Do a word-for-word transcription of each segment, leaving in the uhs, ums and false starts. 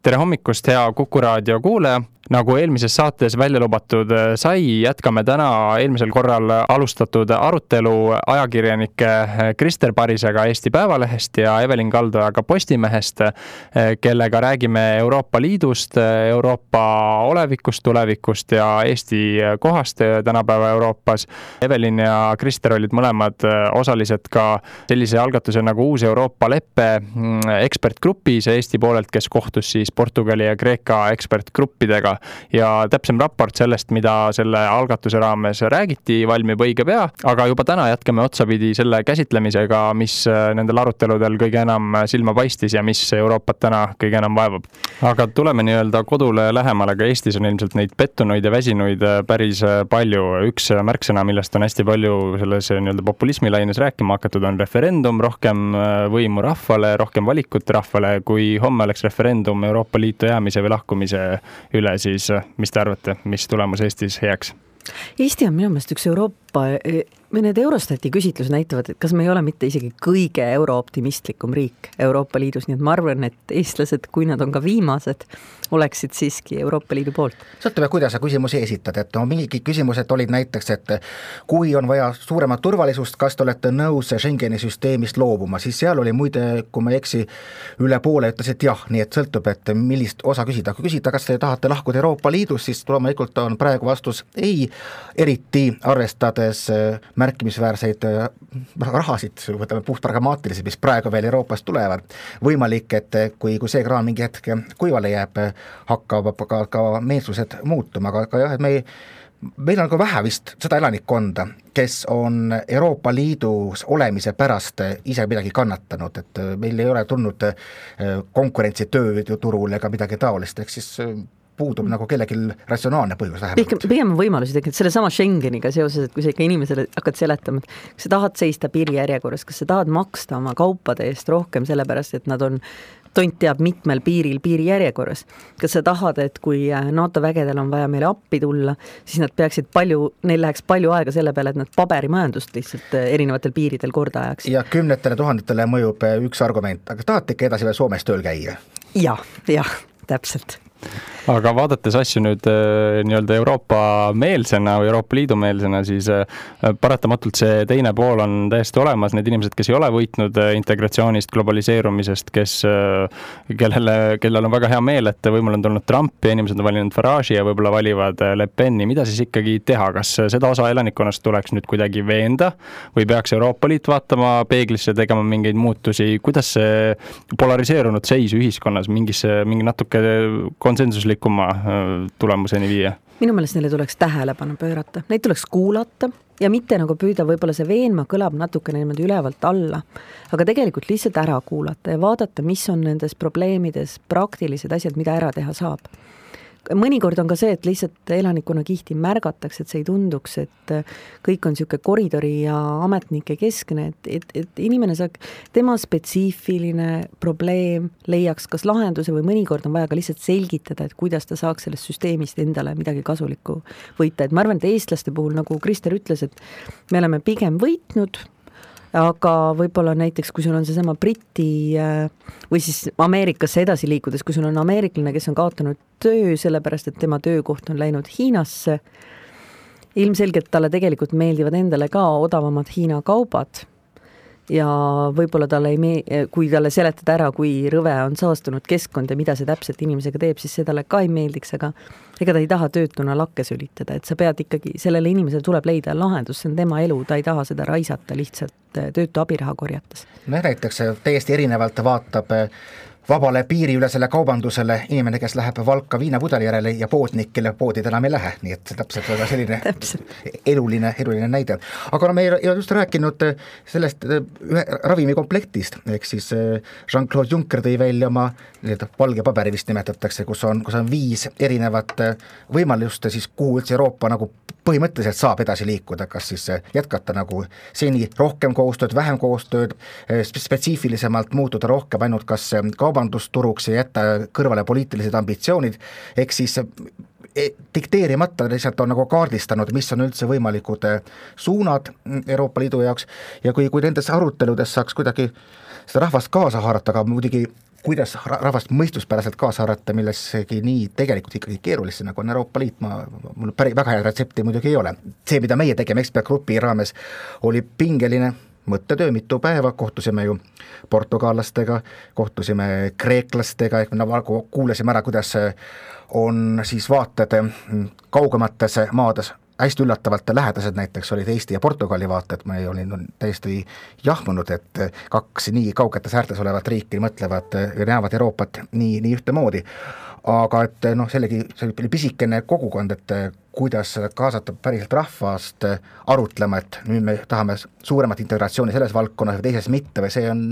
Tere hommikust, hea Kuku raadio kuulaja! Nagu eelmises saates välja lubatud sai, jätkame täna eelmisel korral alustatud arutelu ajakirjanike Krister Parisega Eesti Päevalehest ja Evelin Kaldojaga Postimehest, kellega räägime Euroopa Liidust, Euroopa olevikust, tulevikust ja Eesti kohast tänapäeva Euroopas. Evelin ja Krister olid mõlemad osalised ka sellise algatuse nagu Uus Euroopa leppe ekspertgrupis Eesti poolelt, kes kohtus siis Portugali ja Kreeka ekspertgruppidega. Ja täpsem raport sellest, mida selle algatuse raames räägiti, valmib õige pea, aga juba täna jätkame otsapidi selle käsitlemisega, mis nendel aruteludel kõige enam silma paistis ja mis Euroopat täna kõige enam vaevab. Aga tuleme nii-öelda kodule lähemale, aga Eestis on ilmselt neid pettunuid ja väsinuid päris palju. Üks märksõna, millest on hästi palju selles nii-öelda populismilaines rääkima hakatud, on referendum, rohkem võimu rahvale, rohkem valikut rahvale. Kui homme oleks referendum Euroopa Liitu jäämise või lahkumise üle, siis mis te arvate, mis tulemus Eestis jääks? Eesti on minu meelest üks Euroopa, või need Eurostati küsitlus näitavad, et kas me ei ole mitte isegi kõige eurooptimistlikum riik Euroopa Liidus, nii et ma arvan, et eestlased, kui nad on ka viimased, oleksid siiski Euroopa Liidu poolt. Sõltub, kuidas sa küsimusi esitad, et no mingi küsimused olid näiteks, et kui on vaja suuremat turvalisust, kas te olete nõus Schengeni süsteemist loobuma, siis seal oli muide, kui ma eksi, üle poole ütles, et jah, nii et sõltub, et millist osa küsida. Kui küsida, kas te tahate lahkuda Euroopa Liidus, siis loomulikult on praegu vastus ei, eriti arvestades märkimisväärseid rahasid, võtame puht pragmaatiliselt, mis praegu veel Euroopast tulevad. Võimalik, et kui, kui see kraan mingi hetk kuivale jääb, hakkab ka, ka meelsused muutuma, aga, aga jah, et me ei, meil on ka vähe vist seda elanikkonda, kes on Euroopa Liidus olemise pärast ise midagi kannatanud, et meil ei ole tulnud konkurentsi tööturul ega midagi taolist, ehk siis puudub nagu kellegi ratsionaalne põhjus vähemalt. Pigem võimalusi tegelikult selle sama Schengeniga seoses, et kui sa ikka inimesele hakkad seletama, et kas sa tahad seista piirijärjekorras, kas sa tahad maksta oma kaupade eest rohkem sellepärast, et nad on tont teab mitmel piiril piirijärjekorras. Kas sa tahad, et kui NATO vägedel on vaja meile appi tulla, siis nad peaksid palju, neil läheks palju aega selle peale, et nad paberimajandust lihtsalt erinevatel piiridel korda ajaks. Ja kümnetele tuhandetele mõjub üks argument, aga tahate ikka edasi veel Soomes tööl käia? Ja, jah, täpselt. Aga vaadates asju nüüd nii-öelda Euroopa meelsena või Euroopa Liidu meelsena, siis paratamatult see teine pool on täiesti olemas. Need inimesed, kes ei ole võitnud integratsioonist, globaliseerumisest, kes, kellele, kellel on väga hea meel, et võimul on tulnud Trump ja inimesed on valinud Farage'i ja võib-olla valivad Le Peni. Mida siis ikkagi teha? Kas seda osa elanikkonnast tuleks nüüd kuidagi veenda või peaks Euroopa Liit vaatama peeglisse, tegema mingeid muutusi? Kuidas see polariseerunud seis ühiskonnas mingis, mingi natuke konsensuslik tulemuseni viia? Minu meelest neile tuleks tähelepanu pöörata, neid tuleks kuulata ja mitte nagu püüda, võib-olla see veenma kõlab natuke niimoodi ülevalt alla, aga tegelikult lihtsalt ära kuulata ja vaadata, mis on nendes probleemides praktilised asjad, mida ära teha saab. Mõnikord on ka see, et lihtsalt elanikkonna kihti märgatakse, et see ei tunduks, et kõik on niisugune koridori ja ametnike keskne, et, et, et inimene saab, tema spetsiifiline probleem leiaks kas lahenduse või mõnikord on vaja ka lihtsalt selgitada, et kuidas ta saaks sellest süsteemist endale midagi kasulikku võita. Et ma arvan, et eestlaste puhul, nagu Krister ütles, et me oleme pigem võitnud, aga võib-olla näiteks, kui sul on seesama Briti või siis Ameerikasse edasi liikudes, kui sul on ameeriklane, kes on kaotanud töö, sellepärast, et tema töökoht on läinud Hiinasse, ilmselgelt talle tegelikult meeldivad endale ka odavamad Hiina kaubad ja võib-olla talle ei mee-, kui talle seletada ära, kui rõve on saastunud keskkond ja mida see täpselt inimesega teeb, siis see talle ka ei meeldiks, aga ega ta ei taha töötuna lakke sülitada, et sa pead ikkagi, sellele inimesele tuleb leida lahendus, see on tema elu, ta ei taha seda raisata lihtsalt töötu abiraha korjates. No näiteks täiesti erinevalt vaatab vabale piiriülesele kaubandusele inimene, kes läheb Valka viinapudeli järele ja poodnik, kelle poodid enam ei lähe, nii et täpselt väga selline eluline, eluline näide. Aga no me ei just rääkinud sellest ühe ravimikomplektist, ehk siis Jean-Claude Juncker tõi välja oma valge paberi vist nimetatakse, kus on, kus on viis erinevat võimalust, siis kuhu üldse Euroopa nagu põhimõtteliselt saab edasi liikuda, kas siis jätkata nagu seni rohkem koostööd, vähem koostööd, spetsiifilisemalt muutuda rohkem ainult kas kaubandusturuks ja jätta kõrvale poliitilised ambitsioonid, ehk siis dikteerimata lihtsalt on nagu kaardistanud, mis on üldse võimalikud suunad Euroopa Liidu jaoks ja kui, kui nendes aruteludes saaks kuidagi seda rahvast kaasa haarata, aga muidugi kuidas rahvast mõistuspäraselt kaasa arvata millessegi nii tegelikult ikkagi keerulisse, nagu on Euroopa Liit, ma, mul päri, väga head retsepti muidugi ei ole. See, mida meie tegime ekspertgrupi raames, oli pingeline mõttetöö mitu päeva, kohtusime ju portugaallastega, kohtusime kreeklastega, ehk me nagu kuulasime ära, kuidas on siis vaated kaugemates maades, hästi üllatavalt lähedased näiteks olid Eesti ja Portugali vaated, ma olin täiesti jahmunud, et kaks nii kaugetes äärtes olevat riiki mõtlevad ja näevad Euroopat nii, nii ühtemoodi. Aga et noh, sellegi see pisikene kogukond, et kuidas kaasata päriselt rahvast arutlema, et nüüd me tahame suuremat integratsiooni selles valdkonnas või teises mitte või see on,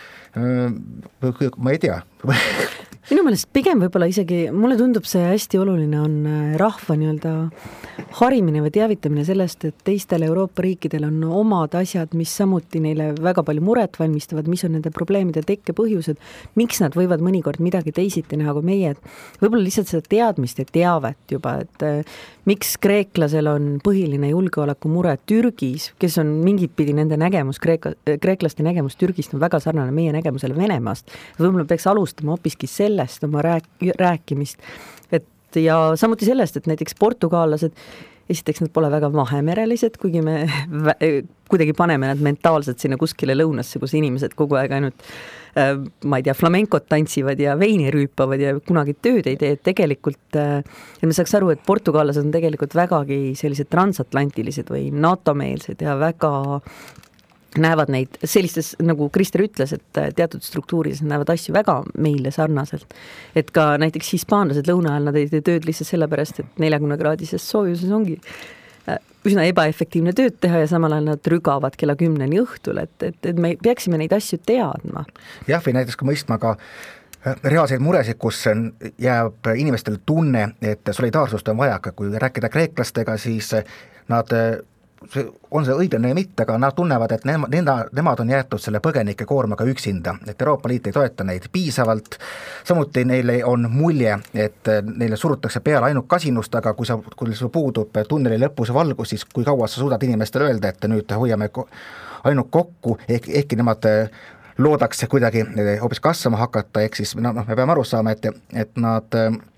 ma ei tea. Minu meelest pigem võib-olla isegi, mulle tundub see hästi oluline on rahva nii-öelda harimine või teavitamine sellest, et teistel Euroopa riikidel on omad asjad, mis samuti neile väga palju muret valmistavad, mis on nende probleemide tekkepõhjused, miks nad võivad mõnikord midagi teisiti näha kui meie, et võib-olla lihtsalt seda teadmist ja teavet juba, et miks kreeklasel on põhiline julgeoleku mure Türgis, kes on mingit pidi nende nägemus, kreeka, kreeklaste nägemus Türgist on väga sarnane meie nägemusele Venemaast, võib-olla peaks alustama hoopiski sellest oma rääk- rääkimist, et ja samuti sellest, et näiteks portugaallased, esiteks nad pole väga vahemerelised, kuigi me vä- kuidagi paneme nad mentaalselt sinna kuskile lõunasse, kus inimesed kogu aeg ainult äh, ma ei tea, flamenkot tantsivad ja veini rüüpavad ja kunagi tööd ei tee, et tegelikult äh, ja me saaks aru, et portugaallased on tegelikult vägagi sellised transatlantilised või NATO-meelsed ja väga näevad neid sellistes, nagu Krister ütles, et teatud struktuuris näevad asju väga meile sarnaselt. Et ka näiteks hispaanlased lõuna ajal nad ei tee tööd lihtsalt sellepärast, et neljakümne kraadises soojuses ongi üsna ebaefektiivne tööd teha ja samal ajal nad rügavad kella kümneni õhtul, et, et, et me peaksime neid asju teadma. Jah, või näiteks ka mõistma ka reaalseid muresid, kus jääb inimestele tunne, et solidaarsust on vaja, kui rääkida kreeklastega, siis nad on see õiglane ja mitte, aga nad tunnevad, et nema, nemad on jäetud selle põgenike koormaga üksinda, et Euroopa Liit ei toeta neid piisavalt, samuti neile on mulje, et neile surutakse peale ainult kasinust, aga kui, sa, kui sul puudub tunneli lõpus valgus, siis kui kaua sa suudad inimestele öelda, et nüüd hoiame ainult kokku, ehk, ehkki nemad loodaks kuidagi hoopis kasvama hakata, ehk siis no, me peame aru saama, et, et nad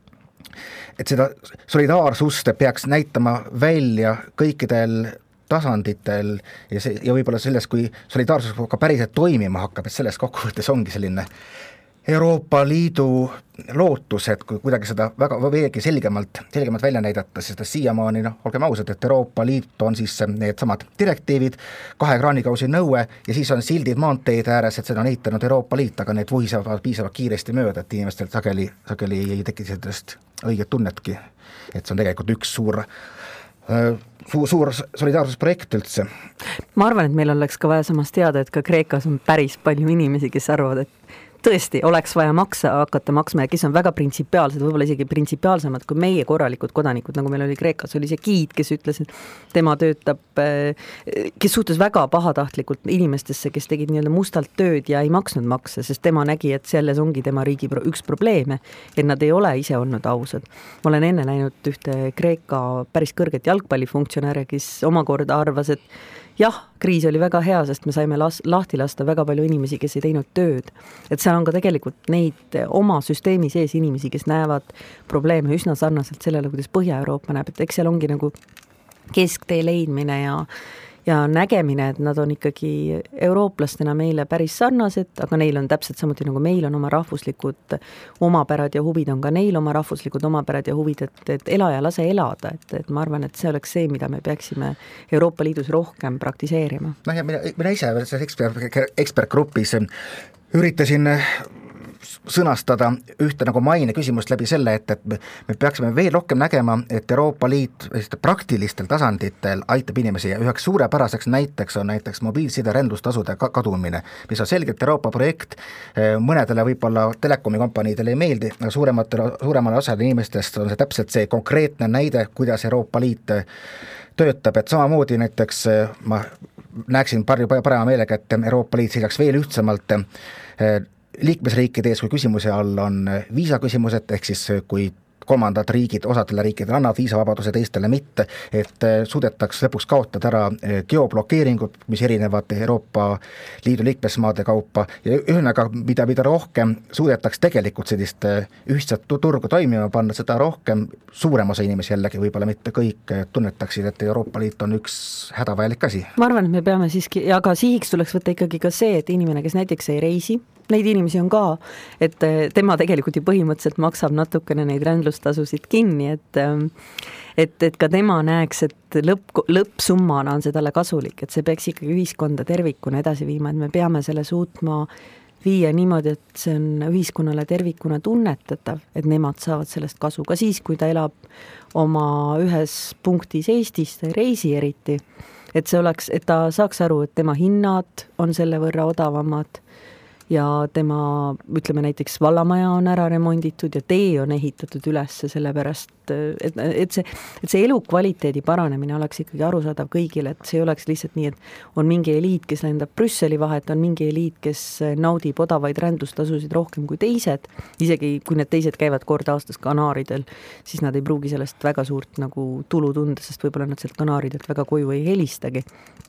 et seda solidaarsust peaks näitama välja kõikidel tasanditel ja, see, ja võib-olla selles, kui solidaarsus ka päriselt toimima hakkab, et selles kokkuvõttes ongi selline Euroopa Liidu lootus, et kui kuidagi seda väga veelgi selgemalt, selgemalt välja näidata, sest siiamaani, noh, olgem ausad, et Euroopa Liit on siis need samad direktiivid, kahe kraanikausi nõue ja siis on sildid maanteede ääres, et seda on ehitanud Euroopa Liit, aga need vuhisavad piisavalt kiiresti mööda, et inimestel sageli, sageli ei teki sellest õiget tunnetki, et see on tegelikult üks suur Suur, suur solidaarsusprojekt üldse. Ma arvan, et meil oleks ka vaja samas teada, et ka Kreekas on päris palju inimesi, kes arvavad, et tõesti oleks vaja maksa hakata maksma ja kes on väga printsipiaalsed, võib-olla isegi printsipiaalsemad kui meie korralikud kodanikud, nagu meil oli Kreekas, oli see giid, kes ütles, et tema töötab, kes suhtus väga pahatahtlikult inimestesse, kes tegid nii-öelda mustalt tööd ja ei maksnud makse, sest tema nägi, et selles ongi tema riigi üks probleeme, et nad ei ole ise olnud ausad. Ma olen enne näinud ühte Kreeka päris kõrget jalgpallifunktsionääre, kes omakorda arvas, et jah, kriis oli väga hea, sest me saime las- lahti lasta väga palju inimesi, kes ei teinud tööd. Et seal on ka tegelikult neid oma süsteemi sees inimesi, kes näevad probleeme üsna sarnaselt sellele, kuidas Põhja-Euroopa näeb, et eks seal ongi nagu kesktee leidmine ja ja nägemine, et nad on ikkagi eurooplastena meile päris sarnased, aga neil on täpselt samuti nagu meil on oma rahvuslikud omapärad ja huvid, on ka neil oma rahvuslikud omapärad ja huvid, et, et ela ja lase elada, et, et ma arvan, et see oleks see, mida me peaksime Euroopa Liidus rohkem praktiseerima. No ja mina, mina ise selles ekspert, ekspertgrupis üritasin sõnastada ühte nagu maine küsimust läbi selle, et, et me peaksime veel rohkem nägema, et Euroopa Liit praktilistel tasanditel aitab inimesi ja üheks suurepäraseks näiteks on näiteks mobiilside rändlustasude kadumine, mis on selgelt Euroopa projekt, mõnedele võib-olla telekomikompaniidele ei meeldi, aga suurematele, suuremale osale inimestest on see täpselt see konkreetne näide, kuidas Euroopa Liit töötab, et samamoodi näiteks ma näeksin palju parema meelega, et Euroopa Liit seisaks veel ühtsemalt liikmesriikide ees, kui küsimuse all on viisaküsimused, ehk siis kui kolmandad riigid, osadele riikidele annavad viisavabaduse, teistele mitte, et suudetaks lõpuks kaotada ära geoblokeeringud, mis erinevad Euroopa Liidu liikmesmaade kaupa ja ühesõnaga, mida, mida rohkem suudetaks tegelikult sellist ühtset turgu toimima panna, seda rohkem suurem osa inimesi jällegi, võib-olla mitte kõik, tunnetaksid, et Euroopa Liit on üks hädavajalik asi. Ma arvan, et me peame siiski, ja ka sihiks tuleks võtta ikkagi ka see, et inimene, kes näiteks ei reisi, neid inimesi on ka, et tema tegelikult ju põhimõtteliselt maksab natukene neid rändlustasusid kinni, et et, et ka tema näeks, et lõpp, lõppsummana on see talle kasulik, et see peaks ikkagi ühiskonda tervikuna edasi viima, et me peame selle suutma viia niimoodi, et see on ühiskonnale tervikuna tunnetatav, et nemad saavad sellest kasu, ka siis, kui ta elab oma ühes punktis Eestis, ta ei reisi eriti, et see oleks, et ta saaks aru, et tema hinnad on selle võrra odavamad ja tema, ütleme näiteks vallamaja on ära remonditud ja tee on ehitatud üles sellepärast, et, et see, et see elukvaliteedi paranemine oleks ikkagi arusaadav kõigile, et see ei oleks lihtsalt nii, et on mingi eliit, kes lendab Brüsseli vahet, on mingi eliit, kes naudib odavaid rändlustasusid rohkem kui teised, isegi kui need teised käivad kord aastas Kanaaridel, siis nad ei pruugi sellest väga suurt nagu tulu tunda, sest võib-olla nad sealt Kanaaridelt väga koju ei helistagi.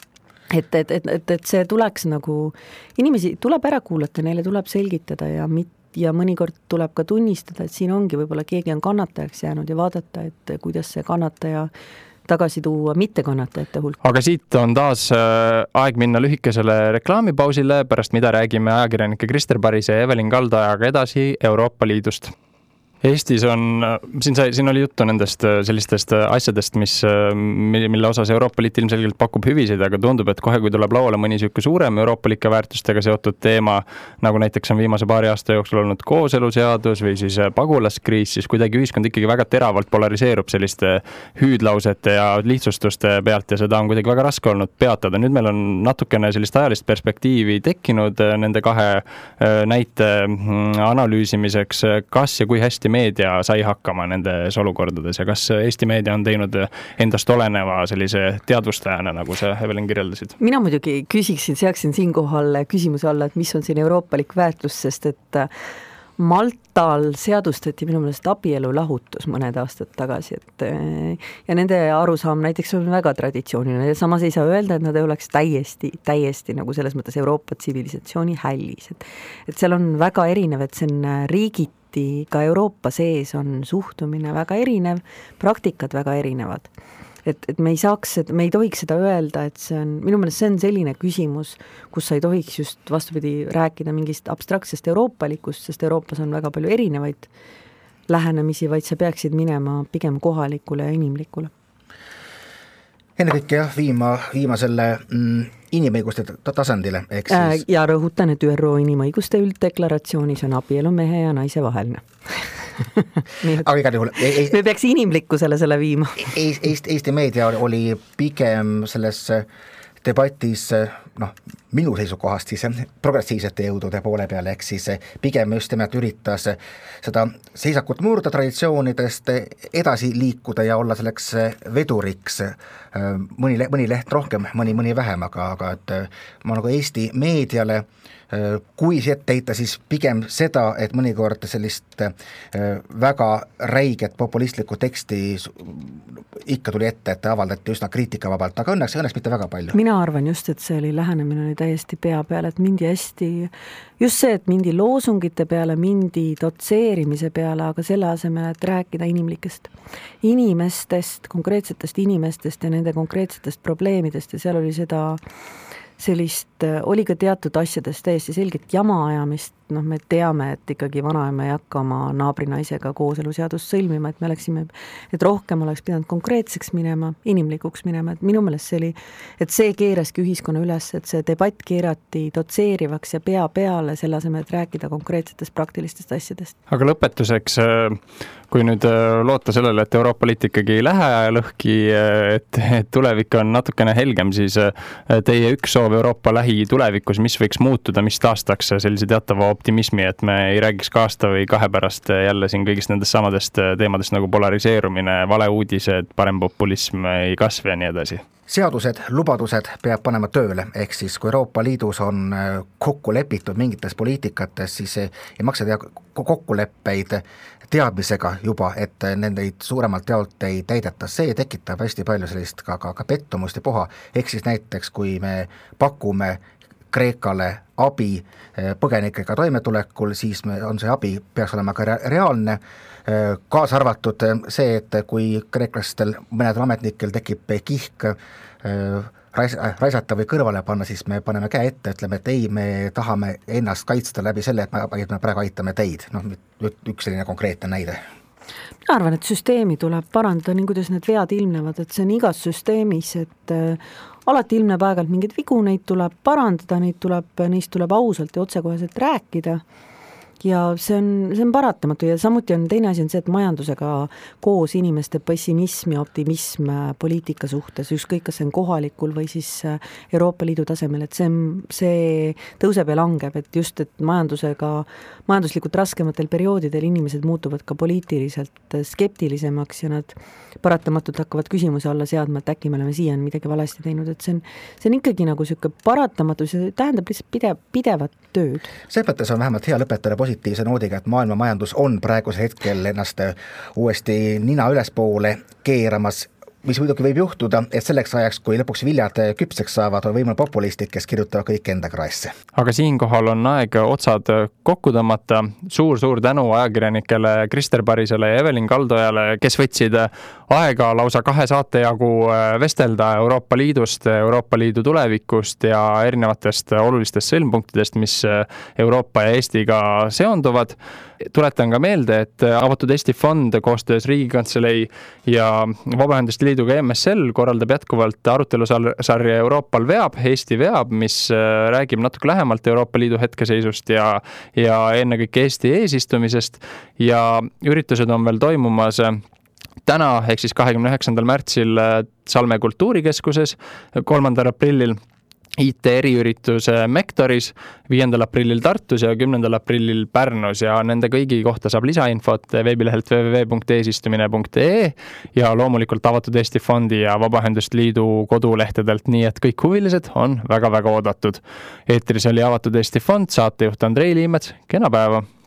Et, et, et, et, et see tuleks nagu, inimesi tuleb ära kuulata, neile tuleb selgitada ja, mit, ja mõnikord tuleb ka tunnistada, et siin ongi võib-olla keegi on kannatajaks jäänud ja vaadata, et kuidas see kannataja tagasi tuua mitte kannatajate hulk. Aga siit on taas aeg minna lühikesele reklaamipausile, pärast mida räägime ajakirjanike Krister Parise ja Evelin Kaldajaga edasi Euroopa Liidust. Eestis on, siin, sai, siin oli juttu nendest sellistest asjadest, mis, mille osas Euroopa Liit ilmselgelt pakub hüvisid, aga tundub, et kohe, kui tuleb lauale mõni süüke suurem euroopalike väärtustega seotud teema, nagu näiteks on viimase paari aasta jooksul olnud kooseluseadus või siis pagulaskriis, siis kuidagi ühiskond ikkagi väga teravalt polariseerub selliste hüüdlausete ja lihtsustuste pealt ja seda on kuidagi väga raske olnud peatada. Nüüd meil on natukene sellist ajalist perspektiivi tekkinud nende kahe näite analüüsimiseks, kas ja kui hästi meedia sai hakkama nendes olukordades ja kas Eesti meedia on teinud endast oleneva sellise teadvustajana, nagu sa, Evelin, kirjeldasid? Mina muidugi küsiksin, seaksin siinkohal küsimuse alla, et mis on siin euroopalik väärtus, sest et Maltal seadustati minu meelest abielu lahutus mõned aastad tagasi, et ja nende arusaam näiteks on väga traditsiooniline ja samas ei saa öelda, et nad ei oleks täiesti, täiesti nagu selles mõttes Euroopa tsivilisatsiooni hällis, et, et seal on väga erinev, et see on riigiti, ka Euroopa sees on suhtumine väga erinev, praktikad väga erinevad. Et, et me ei saaks, me ei tohiks seda öelda, et see on, minu meelest see on selline küsimus, kus sa ei tohiks just vastupidi rääkida mingist abstraktsest euroopalikust, sest Euroopas on väga palju erinevaid lähenemisi, vaid sa peaksid minema pigem kohalikule ja inimlikule. Ennekõike jah, viima, viima selle mm, inimõiguste tasandile. Eks siis... Ja rõhutan, et ÜRO inimõiguste ülddeklaratsioonis on abielu mehe ja naise vaheline. Aga igal juhul ei, ei, me peaks inimlikkusele selle viima. Eesti, Eesti meedia oli pigem selles debatis, noh, minu seisukohast siis progressiivsete jõudude poole peale, ehk siis pigem just nimelt üritas seda seisakut murda traditsioonidest edasi liikuda ja olla selleks veduriks mõni, mõni leht rohkem, mõni, mõni vähem, aga, aga et ma nagu Eesti meediale kui see ette heita, siis pigem seda, et mõnikord sellist väga räiget populistlikku teksti ikka tuli ette, et avaldati üsna kriitikavabalt, aga õnneks, õnneks mitte väga palju. Mina arvan just, et see oli lähenemine oli täiesti pea peale, et mindi hästi, just see, et mindi loosungite peale, mindi dotseerimise peale, aga selle asemel, et rääkida inimlikest inimestest, konkreetsetest inimestest ja nende konkreetsetest probleemidest ja seal oli seda sellist, oli ka teatud asjadest täiesti selget jama ajamist, noh, me teame, et ikkagi vanaema ei hakka oma naabrinaisega kooseluseadust sõlmima, et me oleksime, et rohkem oleks pidanud konkreetseks minema, inimlikuks minema, et minu meelest see oli, et see keeraski ühiskonna üles, et see debatt keerati dotseerivaks ja pea peale selle asemel, et rääkida konkreetsetest praktilistest asjadest. Aga lõpetuseks, kui nüüd loota sellele, et Euroopa Liit ikkagi ei lähe lõhki, et, et tulevik on natukene helgem, siis teie üks soov Euroopa lähitulevikus, mis võiks muutuda, mis taastaks sellise teatava optimismi, et me ei räägiks ka aasta või kahe pärast jälle siin kõigist nendest samadest teemadest nagu polariseerumine, valeuudised, parempopulism ei kasva ja nii edasi? seadused, lubadused peab panema tööle, ehk siis kui Euroopa Liidus on kokku lepitud mingites poliitikates, siis ei, ei maksa teha kokkuleppeid teadmisega juba, et nendeid suuremalt jaolt ei täideta. See tekitab hästi palju sellist ka, ka, ka pettumust ja puha, ehk siis näiteks kui me pakume Kreekale abi põgenikega toimetulekul, siis me, on see abi, peaks olema ka reaalne, kaasa arvatud see, et kui kreeklastel mõnedel ametnikel tekib kihk raisata või kõrvale panna, siis me paneme käe ette, ütleme, et ei, me tahame ennast kaitsta läbi selle, et me, et me praegu aitame teid. Noh, üks selline konkreetne näide. Mina arvan, et süsteemi tuleb parandada, nii kuidas need vead ilmnevad, et see on igas süsteemis, et äh, alati ilmneb aeg-ajalt mingeid vigu, neid tuleb parandada, neid tuleb, neist tuleb ausalt ja otsekoheselt rääkida. Ja see on, see on paratamatu ja samuti on teine asi on see, et majandusega koos inimeste pessimism ja optimism poliitika suhtes, ükskõik kas see on kohalikul või siis Euroopa Liidu tasemel, et see, see tõuseb ja langeb, et just, et majandusega, majanduslikult raskematel perioodidel inimesed muutuvad ka poliitiliselt skeptilisemaks ja nad paratamatult hakkavad küsimuse alla seadma, et äkki me oleme siiani midagi valesti teinud, et see on, see on ikkagi nagu selline paratamatu, see tähendab lihtsalt pidev, pidevat tööd. See mõttes on vähemalt hea lõpetada positiivse noodiga, et maailma majandus on praegusel hetkel ennast uuesti nina ülespoole keeramas, mis muidugi võib juhtuda, et selleks ajaks, kui lõpuks viljad küpseks saavad, on võimal populistid, kes kirjutavad kõik enda kraesse. Aga siinkohal on aeg otsad kokku tõmmata. Suur-suur tänu ajakirjanikele Krister Parisele ja Evelin Kaldojale, kes võtsid aega lausa kahe saate jagu vestelda Euroopa Liidust, Euroopa Liidu tulevikust ja erinevatest olulistest sõlmpunktidest, mis Euroopa ja Eestiga seonduvad. Tuletan ka meelde, et Avatud Eesti Fond koostöös Riigikantselei ja Vabaühenduste Liiduga M S L korraldab jätkuvalt arutelusarja Euroopal veab, Eesti veab, mis räägib natuke lähemalt Euroopa Liidu hetkeseisust ja, ja ennekõike Eesti eesistumisest ja üritused on veel toimumas täna, ehk siis kahekümne üheksandal märtsil Salme kultuurikeskuses, kolmandal aprillil I T eriüritus Mektoris, viiendal aprillil Tartus ja kümnendal aprillil Pärnus ja nende kõigi kohta saab lisainfot veebilehelt w w w punkt eesistumine punkt e e ja loomulikult Avatud Eesti Fondi ja Vabaühenduste Liidu kodulehtedelt, nii et kõik huvilised on väga-väga oodatud. Eetris oli Avatud Eesti Fond, saatejuht Andrei Liimets, kena päeva!